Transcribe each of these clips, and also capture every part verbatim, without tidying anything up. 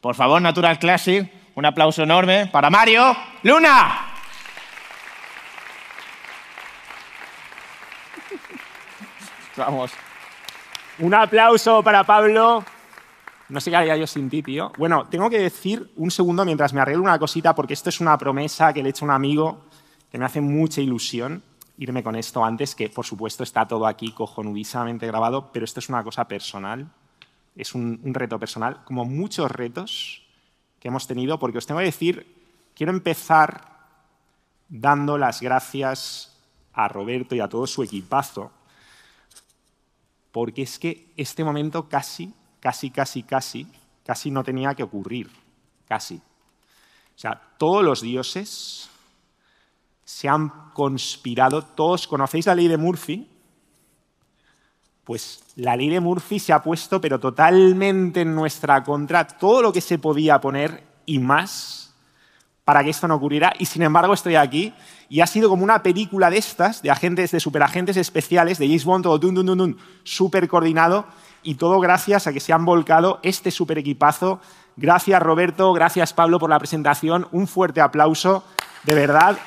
Por favor, Natural Classic, un aplauso enorme para Mario Luna. Vamos. Un aplauso para Pablo. No sé qué haría yo sin ti, tío. Bueno, tengo que decir un segundo mientras me arreglo una cosita, porque esto es una promesa que le he hecho a un amigo que me hace mucha ilusión irme con esto antes, que por supuesto está todo aquí cojonudísimamente grabado, pero esto es una cosa personal, es un, un reto personal, como muchos retos que hemos tenido, porque os tengo que decir, quiero empezar dando las gracias a Roberto y a todo su equipazo, porque es que este momento casi, casi, casi, casi, casi no tenía que ocurrir, casi. O sea, todos los dioses se han conspirado, todos conocéis la ley de Murphy, pues la ley de Murphy se ha puesto pero totalmente en nuestra contra, todo lo que se podía poner y más para que esto no ocurriera, y sin embargo estoy aquí y ha sido como una película de estas, de agentes, de superagentes especiales, de James Bond, todo dun, dun, dun, dun, súper coordinado, y todo gracias a que se han volcado este super equipazo. Gracias Roberto, gracias Pablo por la presentación, un fuerte aplauso, de verdad.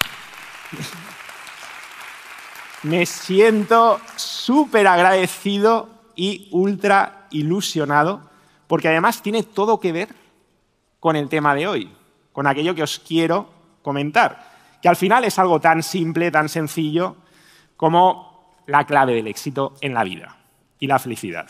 Me siento súper agradecido y ultra ilusionado, porque además tiene todo que ver con el tema de hoy, con aquello que os quiero comentar, que al final es algo tan simple, tan sencillo, como la clave del éxito en la vida y la felicidad.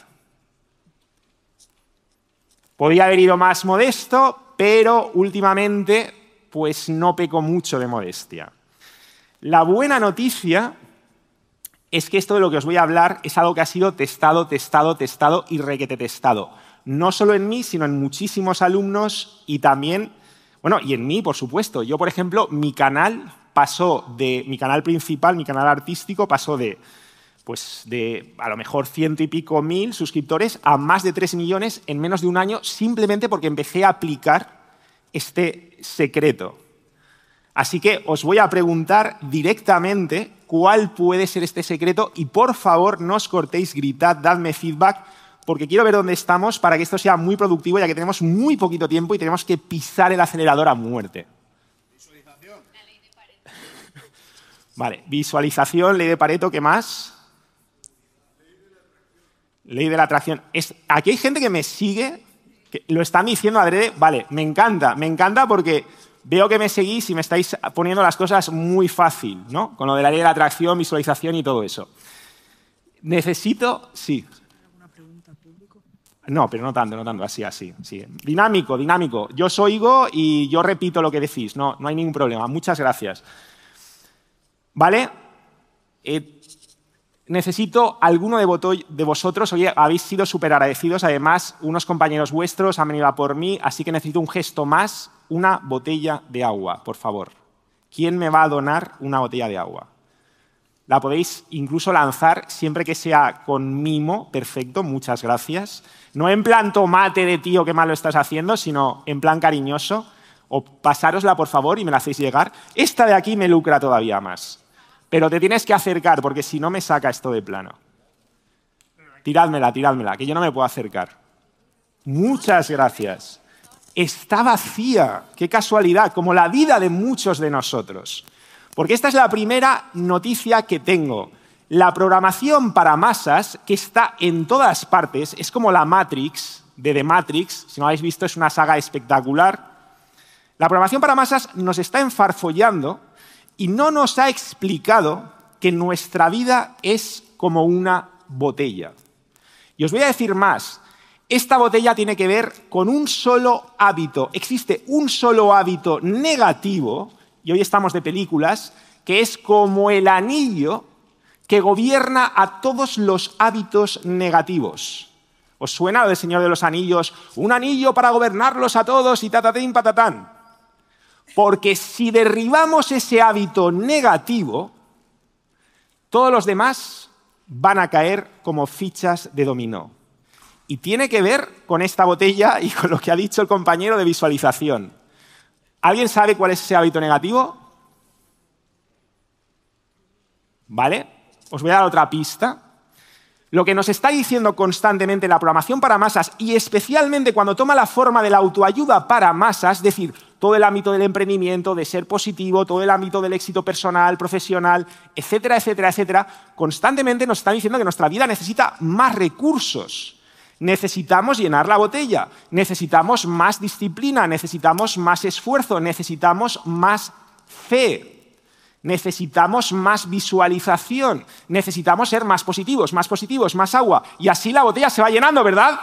Podía haber ido más modesto, pero últimamente pues no peco mucho de modestia. La buena noticia es que esto de lo que os voy a hablar es algo que ha sido testado, testado, testado y requete testado. No solo en mí, sino en muchísimos alumnos y también, bueno, y en mí, por supuesto. Yo, por ejemplo, mi canal pasó de, mi canal principal, mi canal artístico, pasó de, pues, de a lo mejor ciento y pico mil suscriptores a más de tres millones en menos de un año, simplemente porque empecé a aplicar este secreto. Así que os voy a preguntar directamente cuál puede ser este secreto y, por favor, no os cortéis, gritad, dadme feedback, porque quiero ver dónde estamos para que esto sea muy productivo, ya que tenemos muy poquito tiempo y tenemos que pisar el acelerador a muerte. Visualización. La ley de Pareto. Vale, visualización, ley de Pareto, ¿qué más? Ley de la atracción. Es, aquí hay gente que me sigue, que lo están diciendo adrede. Vale, me encanta, me encanta porque veo que me seguís y me estáis poniendo las cosas muy fácil, ¿no? Con lo de la ley de la atracción, visualización y todo eso. Necesito... Sí. ¿Alguna pregunta al público? No, pero no tanto, no tanto, así, así. Sí. Dinámico, dinámico. Yo os oigo y yo repito lo que decís. No, no hay ningún problema. Muchas gracias. ¿Vale? Eh, necesito alguno de, de vosotros, oye, habéis sido súper agradecidos. Además, unos compañeros vuestros han venido a por mí, así que necesito un gesto más. Una botella de agua, por favor. ¿Quién me va a donar una botella de agua? La podéis incluso lanzar siempre que sea con mimo. Perfecto, muchas gracias. No en plan tomate de tío, qué mal lo estás haciendo, sino en plan cariñoso. O pasárosla, por favor, y me la hacéis llegar. Esta de aquí me lucra todavía más. Pero te tienes que acercar, porque si no me saca esto de plano. Tirádmela, tirádmela, que yo no me puedo acercar. Muchas gracias. Está vacía, qué casualidad, como la vida de muchos de nosotros. Porque esta es la primera noticia que tengo. La programación para masas, que está en todas partes, es como la Matrix, de The Matrix, si no habéis visto, es una saga espectacular. La programación para masas nos está enfarfollando y no nos ha explicado que nuestra vida es como una botella. Y os voy a decir más. Esta botella tiene que ver con un solo hábito. Existe un solo hábito negativo, y hoy estamos de películas, que es como el anillo que gobierna a todos los hábitos negativos. ¿Os suena lo del Señor de los Anillos? Un anillo para gobernarlos a todos y tatatín patatán. Porque si derribamos ese hábito negativo, todos los demás van a caer como fichas de dominó. Y tiene que ver con esta botella y con lo que ha dicho el compañero de visualización. ¿Alguien sabe cuál es ese hábito negativo? ¿Vale? Os voy a dar otra pista. Lo que nos está diciendo constantemente la programación para masas, y especialmente cuando toma la forma de la autoayuda para masas, es decir, todo el ámbito del emprendimiento, de ser positivo, todo el ámbito del éxito personal, profesional, etcétera, etcétera, etcétera, constantemente nos está diciendo que nuestra vida necesita más recursos. Necesitamos llenar la botella, necesitamos más disciplina, necesitamos más esfuerzo, necesitamos más fe. Necesitamos más visualización, necesitamos ser más positivos, más positivos, más agua. Y así la botella se va llenando, ¿verdad?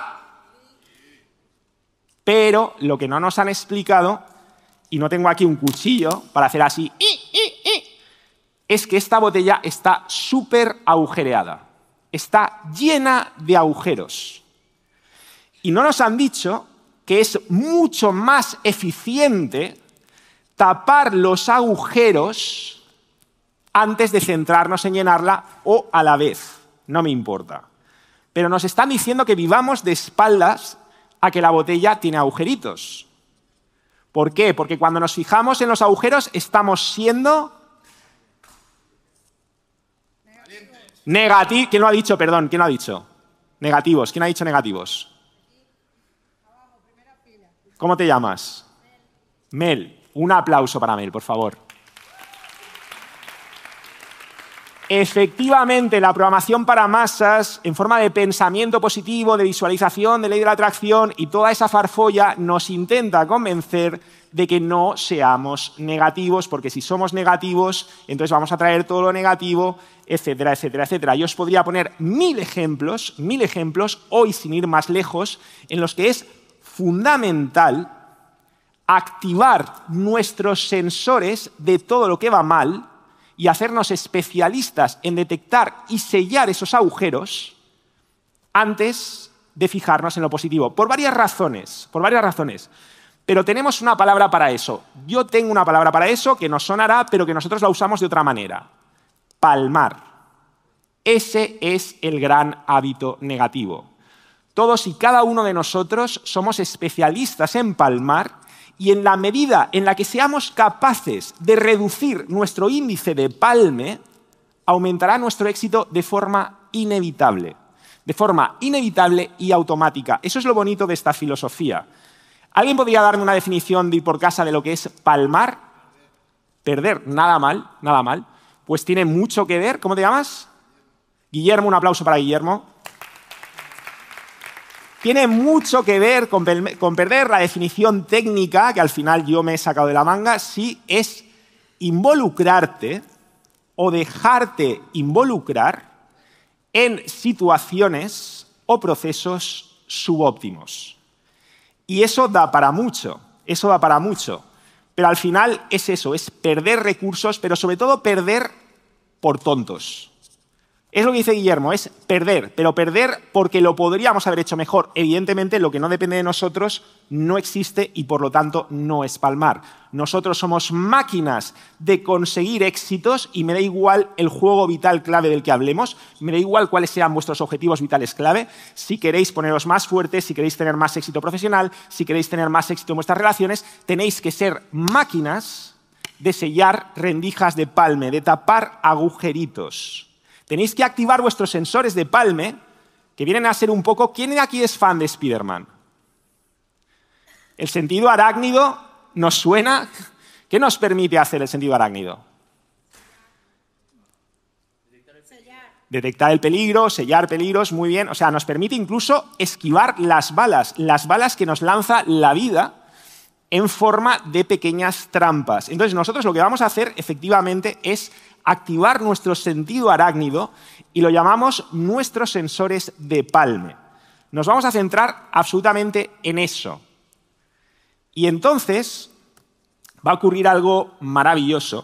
Pero lo que no nos han explicado, y no tengo aquí un cuchillo para hacer así, es que esta botella está súper agujereada. Está llena de agujeros. Y no nos han dicho que es mucho más eficiente tapar los agujeros antes de centrarnos en llenarla o a la vez. No me importa. Pero nos están diciendo que vivamos de espaldas a que la botella tiene agujeritos. ¿Por qué? Porque cuando nos fijamos en los agujeros estamos siendo negativos. ¿Quién lo ha dicho? Perdón, ¿quién lo ha dicho? Negativos. ¿Quién ha dicho negativos? ¿Cómo te llamas? Mel. Un aplauso para Mel, por favor. Efectivamente, la programación para masas, en forma de pensamiento positivo, de visualización, de ley de la atracción y toda esa farfolla, nos intenta convencer de que no seamos negativos, porque si somos negativos, entonces vamos a traer todo lo negativo, etcétera, etcétera, etcétera. Yo os podría poner mil ejemplos, mil ejemplos, hoy sin ir más lejos, en los que es fundamental activar nuestros sensores de todo lo que va mal y hacernos especialistas en detectar y sellar esos agujeros antes de fijarnos en lo positivo. Por varias razones, por varias razones. Pero tenemos una palabra para eso. Yo tengo una palabra para eso que nos sonará, pero que nosotros la usamos de otra manera. Palmar. Ese es el gran hábito negativo. Todos y cada uno de nosotros somos especialistas en palmar. Y en la medida en la que seamos capaces de reducir nuestro índice de palme, aumentará nuestro éxito de forma inevitable. De forma inevitable y automática. Eso es lo bonito de esta filosofía. ¿Alguien podría darme una definición de ir por casa de lo que es palmar? Perder. Nada mal, nada mal. Pues tiene mucho que ver. ¿Cómo te llamas? Guillermo, un aplauso para Guillermo. Tiene mucho que ver con, con perder. La definición técnica, que al final yo me he sacado de la manga, sí es involucrarte o dejarte involucrar en situaciones o procesos subóptimos. Y eso da para mucho, eso da para mucho. Pero al final es eso, es perder recursos, pero sobre todo perder por tontos. Es lo que dice Guillermo, es perder, pero perder porque lo podríamos haber hecho mejor. Evidentemente, lo que no depende de nosotros no existe y, por lo tanto, no es palmar. Nosotros somos máquinas de conseguir éxitos y me da igual el juego vital clave del que hablemos, me da igual cuáles sean vuestros objetivos vitales clave. Si queréis poneros más fuertes, si queréis tener más éxito profesional, si queréis tener más éxito en vuestras relaciones, tenéis que ser máquinas de sellar rendijas de palme, de tapar agujeritos. Tenéis que activar vuestros sensores de palme, que vienen a ser un poco... ¿Quién de aquí es fan de Spider-Man? ¿El sentido arácnido nos suena? ¿Qué nos permite hacer el sentido arácnido? Detectar el peligro, sellar peligros, muy bien. O sea, nos permite incluso esquivar las balas, las balas que nos lanza la vida en forma de pequeñas trampas. Entonces, nosotros lo que vamos a hacer, efectivamente, es activar nuestro sentido arácnido y lo llamamos nuestros sensores de palme. Nos vamos a centrar absolutamente en eso. Y entonces va a ocurrir algo maravilloso,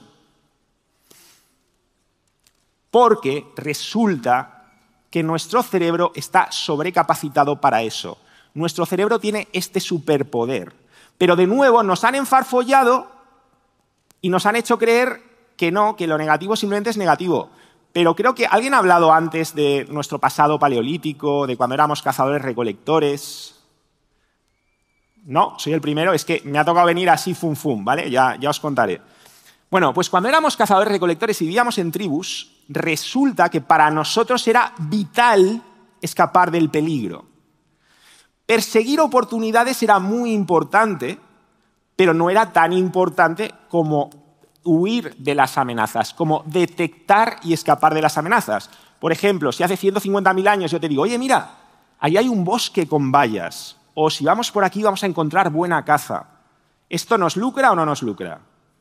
porque resulta que nuestro cerebro está sobrecapacitado para eso. Nuestro cerebro tiene este superpoder. Pero de nuevo nos han enfarfollado y nos han hecho creer que no, que lo negativo simplemente es negativo. Pero creo que alguien ha hablado antes de nuestro pasado paleolítico, de cuando éramos cazadores-recolectores. No, soy el primero, es que me ha tocado venir así fum fum, ¿vale? Ya, ya os contaré. Bueno, pues cuando éramos cazadores-recolectores y vivíamos en tribus, resulta que para nosotros era vital escapar del peligro. Perseguir oportunidades era muy importante, pero no era tan importante como huir de las amenazas, como detectar y escapar de las amenazas. Por ejemplo, si hace ciento cincuenta mil años yo te digo, oye, mira, ahí hay un bosque con vallas, o si vamos por aquí vamos a encontrar buena caza. ¿Esto nos lucra o no nos lucra?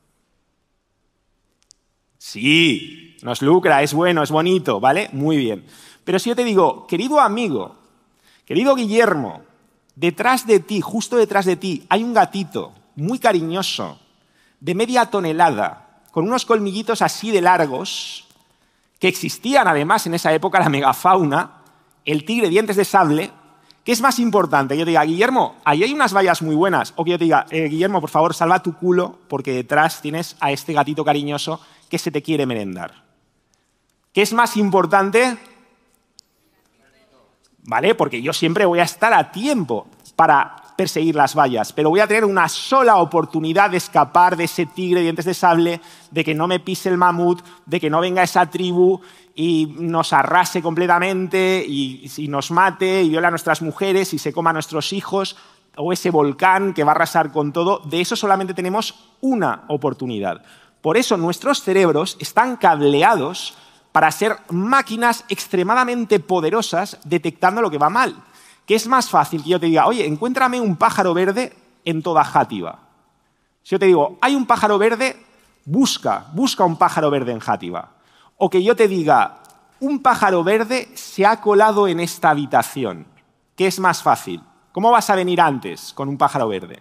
Sí, nos lucra, es bueno, es bonito, ¿vale? Muy bien. Pero si yo te digo, querido amigo, querido Guillermo, detrás de ti, justo detrás de ti, hay un gatito muy cariñoso, de media tonelada, con unos colmillitos así de largos, que existían además en esa época, la megafauna, el tigre dientes de sable. ¿Qué es más importante? Que yo te diga, Guillermo, ahí hay unas vallas muy buenas. O que yo te diga, eh, Guillermo, por favor, salva tu culo porque detrás tienes a este gatito cariñoso que se te quiere merendar. ¿Qué es más importante? ¿Vale? Porque yo siempre voy a estar a tiempo para perseguir las vallas, pero voy a tener una sola oportunidad de escapar de ese tigre de dientes de sable, de que no me pise el mamut, de que no venga esa tribu y nos arrase completamente y, y nos mate y viola a nuestras mujeres y se coma a nuestros hijos, o ese volcán que va a arrasar con todo. De eso solamente tenemos una oportunidad. Por eso nuestros cerebros están cableados para ser máquinas extremadamente poderosas detectando lo que va mal. ¿Qué es más fácil que yo te diga, oye, encuéntrame un pájaro verde en toda Játiva? Si yo te digo, hay un pájaro verde, busca, busca un pájaro verde en Játiva. O que yo te diga, un pájaro verde se ha colado en esta habitación. ¿Qué es más fácil? ¿Cómo vas a venir antes con un pájaro verde?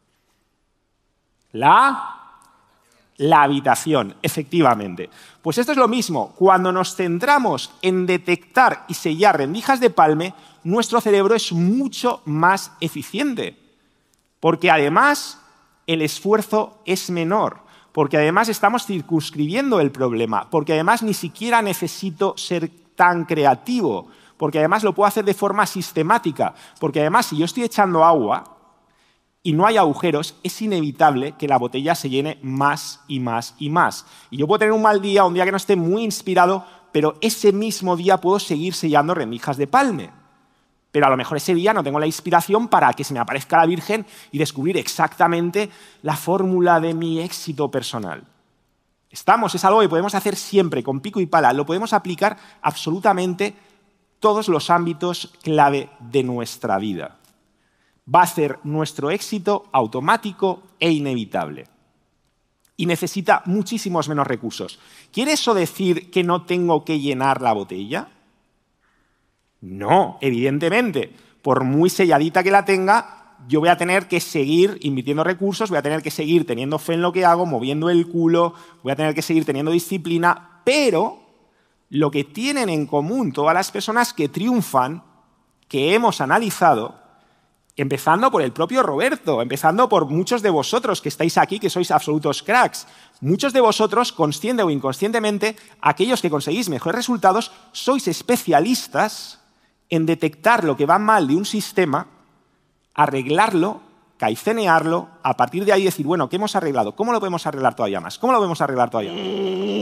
La... La habitación, efectivamente. Pues esto es lo mismo. Cuando nos centramos en detectar y sellar rendijas de palme, nuestro cerebro es mucho más eficiente. Porque además el esfuerzo es menor. Porque además estamos circunscribiendo el problema. Porque además ni siquiera necesito ser tan creativo. Porque además lo puedo hacer de forma sistemática. Porque además si yo estoy echando agua y no hay agujeros, es inevitable que la botella se llene más y más y más. Y yo puedo tener un mal día, un día que no esté muy inspirado, pero ese mismo día puedo seguir sellando rendijas de palme. Pero a lo mejor ese día no tengo la inspiración para que se me aparezca la Virgen y descubrir exactamente la fórmula de mi éxito personal. Estamos, es algo que podemos hacer siempre, con pico y pala. Lo podemos aplicar absolutamente todos los ámbitos clave de nuestra vida. Va a ser nuestro éxito automático e inevitable. Y necesita muchísimos menos recursos. ¿Quiere eso decir que no tengo que llenar la botella? No, evidentemente. Por muy selladita que la tenga, yo voy a tener que seguir invirtiendo recursos, voy a tener que seguir teniendo fe en lo que hago, moviendo el culo, voy a tener que seguir teniendo disciplina, pero lo que tienen en común todas las personas que triunfan, que hemos analizado, empezando por el propio Roberto, empezando por muchos de vosotros que estáis aquí, que sois absolutos cracks. Muchos de vosotros, consciente o inconscientemente, aquellos que conseguís mejores resultados, sois especialistas en detectar lo que va mal de un sistema, arreglarlo, caicenearlo, a partir de ahí decir, bueno, ¿qué hemos arreglado? ¿Cómo lo podemos arreglar todavía más? ¿Cómo lo podemos arreglar todavía más?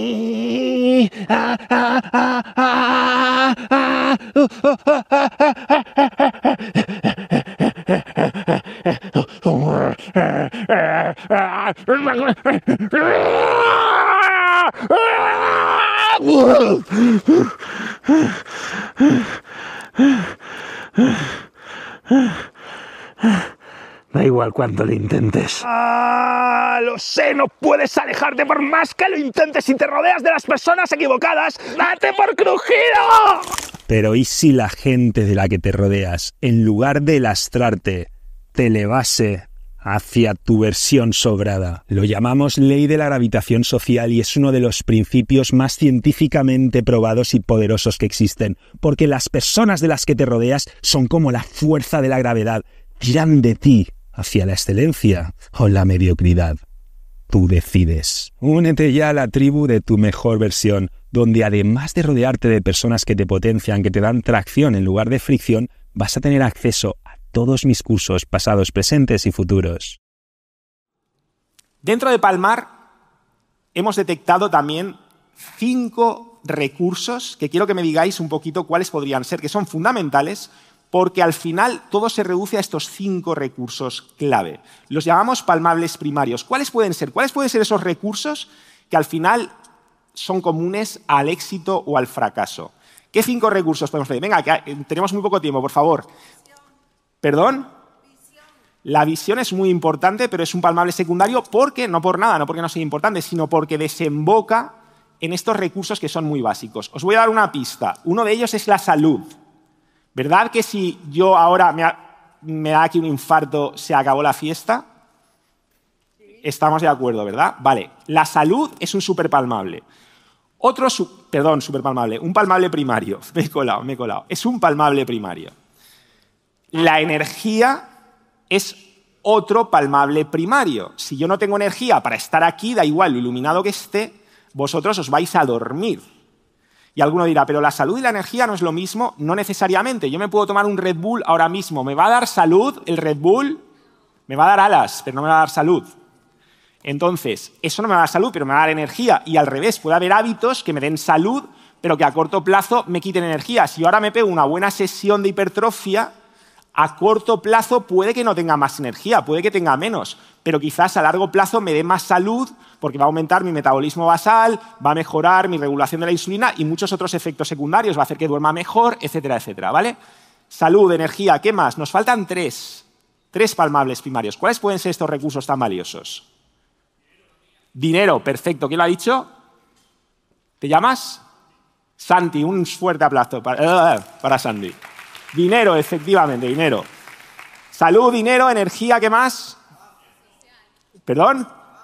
Da igual cuánto lo intentes. ¡Ah! Lo sé, no puedes alejarte por más que lo intentes. Si te rodeas de las personas equivocadas, ¡date por crujido! Pero ¿y si la gente de la que te rodeas, en lugar de lastrarte, te elevase hacia tu versión sobrada? Lo llamamos ley de la gravitación social y es uno de los principios más científicamente probados y poderosos que existen, porque las personas de las que te rodeas son como la fuerza de la gravedad, tiran de ti hacia la excelencia o la mediocridad. Tú decides. Únete ya a la tribu de tu mejor versión, donde además de rodearte de personas que te potencian, que te dan tracción en lugar de fricción, vas a tener acceso a todos mis cursos pasados, presentes y futuros. Dentro de Palmar hemos detectado también cinco recursos que quiero que me digáis un poquito cuáles podrían ser, que son fundamentales, porque al final todo se reduce a estos cinco recursos clave. Los llamamos palmables primarios. ¿Cuáles pueden ser? ¿Cuáles pueden ser esos recursos que al final son comunes al éxito o al fracaso? ¿Qué cinco recursos podemos pedir? Venga, que tenemos muy poco tiempo, por favor. ¿Perdón? Visión. La visión es muy importante, pero es un palmable secundario porque, no por nada, no porque no sea importante, sino porque desemboca en estos recursos que son muy básicos. Os voy a dar una pista. Uno de ellos es la salud. ¿Verdad que si yo ahora me, ha, me da aquí un infarto, se acabó la fiesta? Sí. Estamos de acuerdo, ¿verdad? Vale. La salud es un superpalmable. Otro, su, perdón, superpalmable, un palmable primario. Me he colado, me he colado. Es un palmable primario. La energía es otro palmable primario. Si yo no tengo energía para estar aquí, da igual lo iluminado que esté, vosotros os vais a dormir. Y alguno dirá, pero la salud y la energía no es lo mismo. No necesariamente. Yo me puedo tomar un Red Bull ahora mismo. ¿Me va a dar salud el Red Bull? Me va a dar alas, pero no me va a dar salud. Entonces, eso no me va a dar salud, pero me va a dar energía. Y al revés, puede haber hábitos que me den salud, pero que a corto plazo me quiten energía. Si yo ahora me pego una buena sesión de hipertrofia, a corto plazo puede que no tenga más energía, puede que tenga menos, pero quizás a largo plazo me dé más salud porque va a aumentar mi metabolismo basal, va a mejorar mi regulación de la insulina y muchos otros efectos secundarios, va a hacer que duerma mejor, etcétera, etcétera, ¿vale? Salud, energía, ¿qué más? Nos faltan tres, tres palmables primarios. ¿Cuáles pueden ser estos recursos tan valiosos? Dinero, perfecto. ¿Quién lo ha dicho? ¿Te llamas? Santi, un fuerte aplauso para, para Santi. Dinero, efectivamente, dinero. Salud, dinero, energía, ¿qué más? ¿Perdón?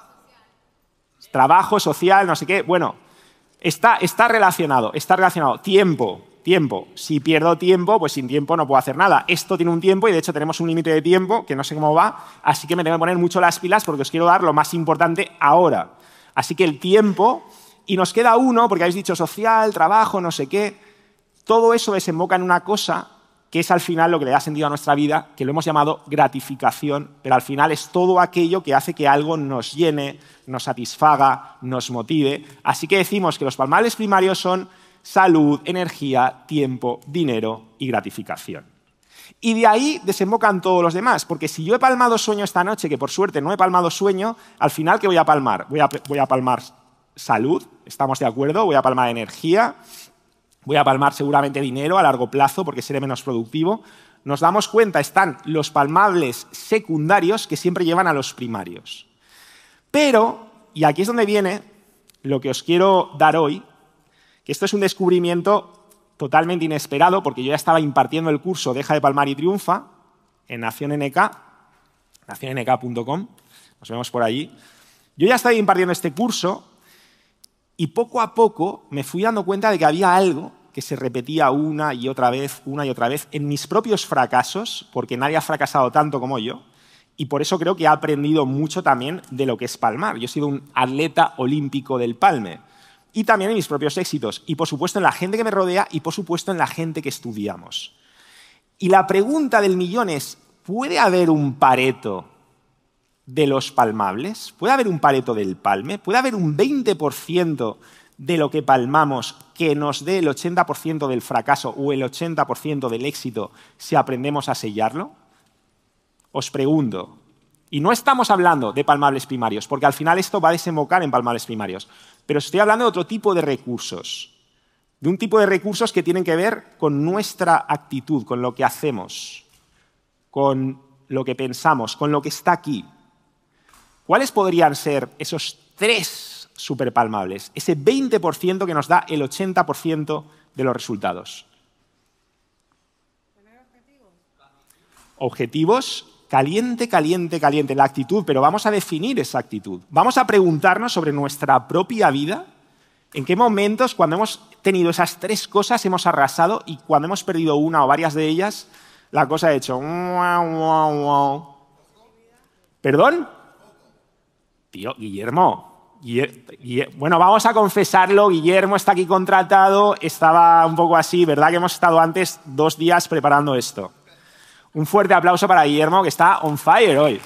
Trabajo, social, no sé qué. Bueno, está, está relacionado, está relacionado. Tiempo, tiempo. Si pierdo tiempo, pues sin tiempo no puedo hacer nada. Esto tiene un tiempo y de hecho tenemos un límite de tiempo que no sé cómo va, así que me tengo que poner mucho las pilas porque os quiero dar lo más importante ahora. Así que el tiempo, y nos queda uno, porque habéis dicho social, trabajo, no sé qué. Todo eso desemboca en una cosa que es al final lo que le da sentido a nuestra vida, que lo hemos llamado gratificación, pero al final es todo aquello que hace que algo nos llene, nos satisfaga, nos motive. Así que decimos que los palmables primarios son salud, energía, tiempo, dinero y gratificación. Y de ahí desembocan todos los demás, porque si yo he palmado sueño esta noche, que por suerte no he palmado sueño, al final, ¿qué voy a palmar? Voy a, voy a palmar salud, ¿estamos de acuerdo? Voy a palmar energía. Voy a palmar seguramente dinero a largo plazo porque seré menos productivo. Nos damos cuenta, están los palmables secundarios que siempre llevan a los primarios. Pero, y aquí es donde viene lo que os quiero dar hoy, que esto es un descubrimiento totalmente inesperado porque yo ya estaba impartiendo el curso Deja de palmar y triunfa en Nación N K, nación N K punto com, nos vemos por allí. Yo ya estaba impartiendo este curso y poco a poco me fui dando cuenta de que había algo que se repetía una y otra vez, una y otra vez, en mis propios fracasos, porque nadie ha fracasado tanto como yo, y por eso creo que he aprendido mucho también de lo que es palmar. Yo he sido un atleta olímpico del palme, y también en mis propios éxitos, y por supuesto en la gente que me rodea, y por supuesto en la gente que estudiamos. Y la pregunta del millón es, ¿puede haber un Pareto de los palmables? ¿Puede haber un Pareto del palme? ¿Puede haber un veinte por ciento de lo que palmamos que nos dé el ochenta por ciento del fracaso o el ochenta por ciento del éxito si aprendemos a sellarlo? Os pregunto. Y no estamos hablando de palmables primarios, porque al final esto va a desembocar en palmables primarios, pero estoy hablando de otro tipo de recursos, de un tipo de recursos que tienen que ver con nuestra actitud, con lo que hacemos, con lo que pensamos, con lo que está aquí. ¿Cuáles podrían ser esos tres superpalmables? Ese veinte por ciento que nos da el ochenta por ciento de los resultados. ¿Tener objetivos? Objetivos, caliente, caliente, caliente, la actitud, pero vamos a definir esa actitud. Vamos a preguntarnos sobre nuestra propia vida, en qué momentos, cuando hemos tenido esas tres cosas, hemos arrasado y cuando hemos perdido una o varias de ellas, la cosa ha hecho... ¿Perdón? Tío, Guillermo, Guillermo, bueno, vamos a confesarlo, Guillermo está aquí contratado, estaba un poco así, ¿verdad? Que hemos estado antes dos días preparando esto. Un fuerte aplauso para Guillermo, que está on fire hoy.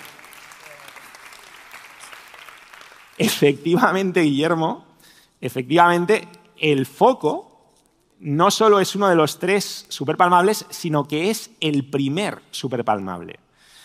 Efectivamente, Guillermo, efectivamente, el foco no solo es uno de los tres superpalmables, sino que es el primer superpalmable.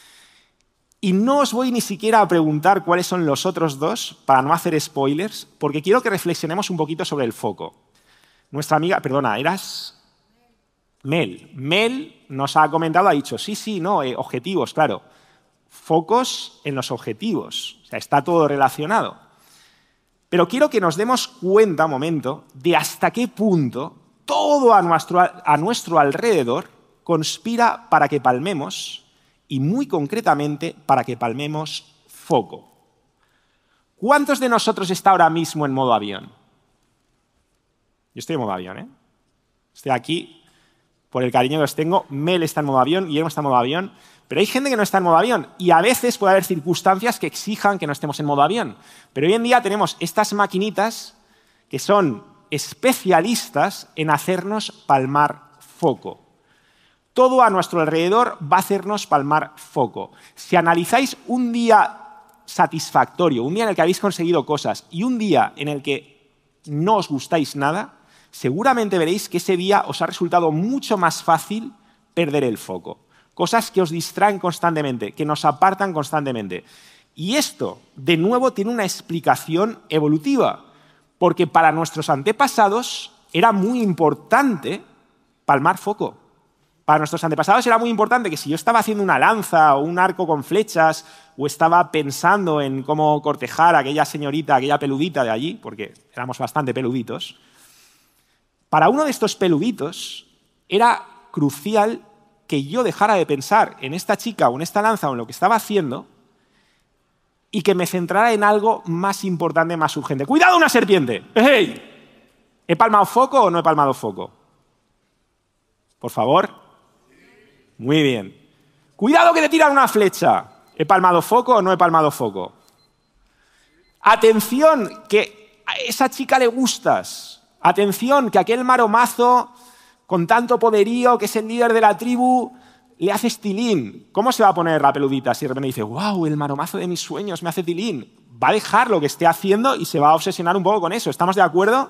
Y no os voy ni siquiera a preguntar cuáles son los otros dos, para no hacer spoilers, porque quiero que reflexionemos un poquito sobre el foco. Nuestra amiga, perdona, ¿eras? Mel. Mel nos ha comentado, ha dicho, sí, sí, no, eh, objetivos, claro. Focos en los objetivos, o sea, está todo relacionado. Pero quiero que nos demos cuenta, un momento, de hasta qué punto todo a nuestro, a nuestro alrededor conspira para que palmemos, y muy concretamente para que palmemos foco. ¿Cuántos de nosotros está ahora mismo en modo avión? Yo estoy en modo avión, ¿eh? Estoy aquí por el cariño que os tengo. Mel está en modo avión, Guillermo está en modo avión, pero hay gente que no está en modo avión y a veces puede haber circunstancias que exijan que no estemos en modo avión. Pero hoy en día tenemos estas maquinitas que son especialistas en hacernos palmar foco. Todo a nuestro alrededor va a hacernos palmar foco. Si analizáis un día satisfactorio, un día en el que habéis conseguido cosas y un día en el que no os gustáis nada, seguramente veréis que ese día os ha resultado mucho más fácil perder el foco. Cosas que os distraen constantemente, que nos apartan constantemente. Y esto, de nuevo, tiene una explicación evolutiva, porque para nuestros antepasados era muy importante palmar foco. Para nuestros antepasados era muy importante que si yo estaba haciendo una lanza o un arco con flechas o estaba pensando en cómo cortejar a aquella señorita, aquella peludita de allí, porque éramos bastante peluditos, para uno de estos peluditos era crucial que yo dejara de pensar en esta chica o en esta lanza o en lo que estaba haciendo y que me centrara en algo más importante, más urgente. ¡Cuidado, una serpiente! ¡Hey! ¿He palmado foco o no he palmado foco? Por favor. Muy bien. ¡Cuidado que te tiran una flecha! ¿He palmado foco o no he palmado foco? Atención, que a esa chica le gustas. Atención, que aquel maromazo con tanto poderío, que es el líder de la tribu, le haces tilín. ¿Cómo se va a poner la peludita si de repente dice, wow, el maromazo de mis sueños me hace tilín? Va a dejar lo que esté haciendo y se va a obsesionar un poco con eso. ¿Estamos de acuerdo?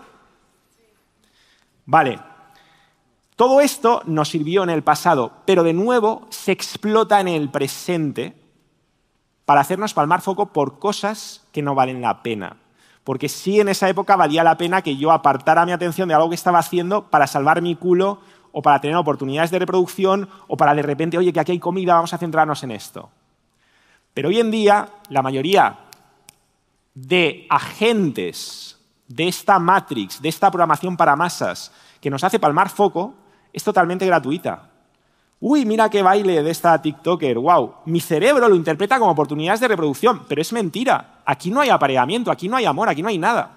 Vale. Todo esto nos sirvió en el pasado, pero de nuevo se explota en el presente para hacernos palmar foco por cosas que no valen la pena. Porque sí, en esa época valía la pena que yo apartara mi atención de algo que estaba haciendo para salvar mi culo o para tener oportunidades de reproducción o para de repente, oye, que aquí hay comida, vamos a centrarnos en esto. Pero hoy en día, la mayoría de agentes de esta Matrix, de esta programación para masas que nos hace palmar foco, es totalmente gratuita. Uy, mira qué baile de esta TikToker, wow. Mi cerebro lo interpreta como oportunidades de reproducción, pero es mentira. Aquí no hay apareamiento, aquí no hay amor, aquí no hay nada.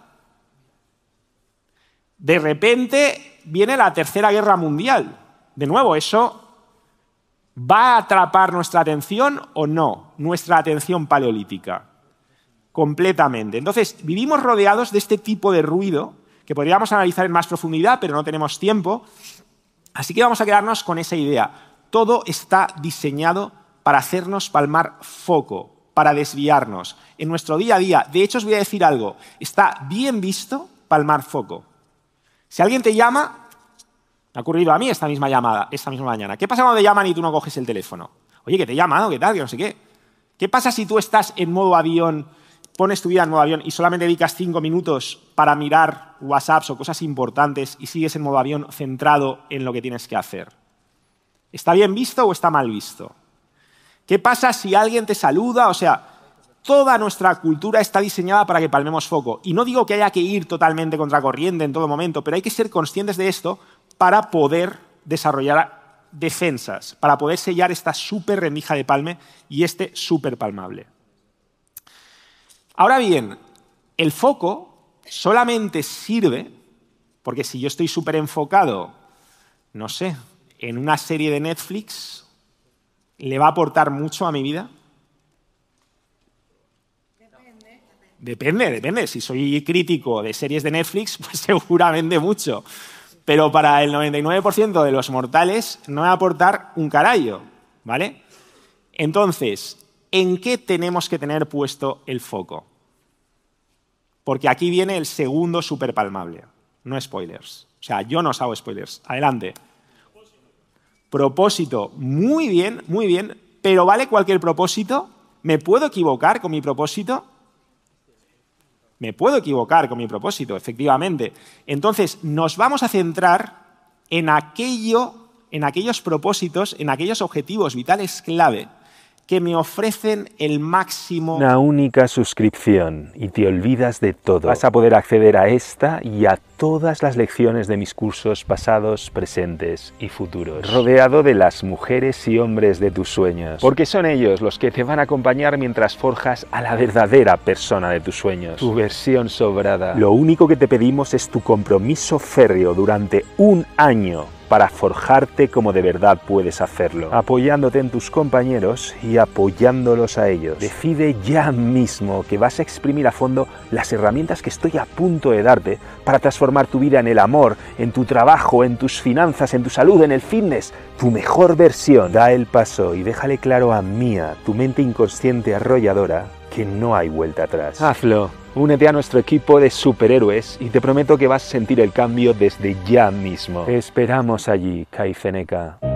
De repente viene la Tercera Guerra Mundial. De nuevo, ¿eso va a atrapar nuestra atención o no? Nuestra atención paleolítica. Completamente. Entonces, vivimos rodeados de este tipo de ruido que podríamos analizar en más profundidad, pero no tenemos tiempo. Así que vamos a quedarnos con esa idea. Todo está diseñado para hacernos palmar foco, para desviarnos. En nuestro día a día, de hecho os voy a decir algo, está bien visto palmar foco. Si alguien te llama, me ha ocurrido a mí esta misma llamada, esta misma mañana. ¿Qué pasa cuando te llaman y tú no coges el teléfono? Oye, que te he llamado, ¿qué tal? Que no sé qué. ¿Qué pasa si tú estás en modo avión, pones tu vida en modo avión y solamente dedicas cinco minutos para mirar WhatsApps o cosas importantes y sigues en modo avión centrado en lo que tienes que hacer? ¿Está bien visto o está mal visto? ¿Qué pasa si alguien te saluda? O sea, toda nuestra cultura está diseñada para que palmemos foco. Y no digo que haya que ir totalmente contracorriente en todo momento, pero hay que ser conscientes de esto para poder desarrollar defensas, para poder sellar esta súper rendija de palme y este súper palmable. Ahora bien, el foco solamente sirve, porque si yo estoy súper enfocado, no sé, en una serie de Netflix, ¿le va a aportar mucho a mi vida? Depende. Depende, depende. Si soy crítico de series de Netflix, pues seguramente mucho. Pero para el noventa y nueve por ciento de los mortales no va a aportar un carallo, ¿vale? Entonces, ¿en qué tenemos que tener puesto el foco? Porque aquí viene el segundo superpalmable. no spoilers. O sea, yo no os hago spoilers. Adelante. Propósito, muy bien, muy bien, pero ¿vale cualquier propósito? ¿Me puedo equivocar con mi propósito? Me puedo equivocar con mi propósito, efectivamente. Entonces, nos vamos a centrar en aquello, en aquellos propósitos, en aquellos objetivos vitales clave que me ofrecen el máximo. Una única suscripción y te olvidas de todo. Vas a poder acceder a esta y a todas las lecciones de mis cursos pasados, presentes y futuros. Rodeado de las mujeres y hombres de tus sueños. Porque son ellos los que te van a acompañar mientras forjas a la verdadera persona de tus sueños. Tu versión sobrada. Lo único que te pedimos es tu compromiso férreo durante un año para forjarte como de verdad puedes hacerlo, apoyándote en tus compañeros y apoyándolos a ellos. Decide ya mismo que vas a exprimir a fondo las herramientas que estoy a punto de darte para transformar tu vida en el amor, en tu trabajo, en tus finanzas, en tu salud, en el fitness, tu mejor versión. Da el paso y déjale claro a Mía, tu mente inconsciente arrolladora, que no hay vuelta atrás. Hazlo. Únete a nuestro equipo de superhéroes y te prometo que vas a sentir el cambio desde ya mismo. Te esperamos allí, Kai Ceneka.